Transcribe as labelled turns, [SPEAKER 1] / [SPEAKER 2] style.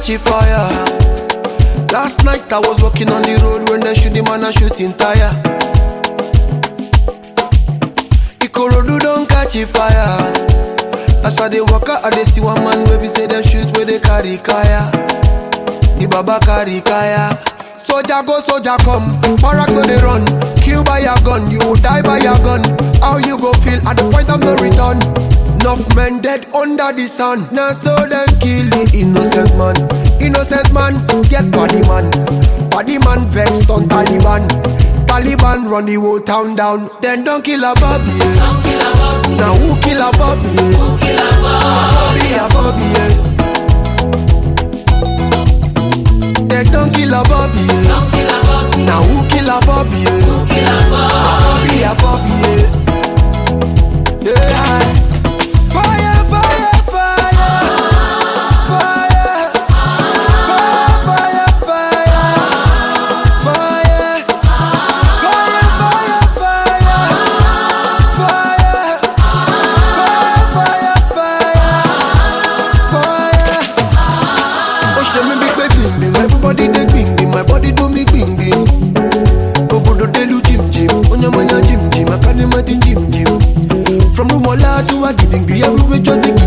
[SPEAKER 1] catch a fire. Last night I was walking on the road when they shoot the man and shooting tire. Ikorodu don't catch a fire. As I dey walk out, I dey see one man where we say them shoot where they carry kaya. The baba carry kaya. Soldier go, soldier come. Barak no dey run. Kill by your gun, you will die by your gun. How you go feel at the point of no return? Enough men dead under the sun. Now so them kill the innocent man. Innocent man get body man. Body man vexed on Taliban. Taliban run the whole town down. Then don't kill a Bobby. Now who kill a Bobby? A Bobby. Then don't kill a Bobby. Now who kill a Bobby? A Bobby. Yeah. Fire, fire, fire. Fire. Fire, fire, fire. Fire. Fire, fire, fire. Fire. Fire, fire, fire. Oh, show me big bing bing. Everybody they bing bing. My body do me bing bing. Obodo delu jim jim. Onyamanya jim jim. I can't imagine jim jim. From Rumola to Agidingbi, everywhere just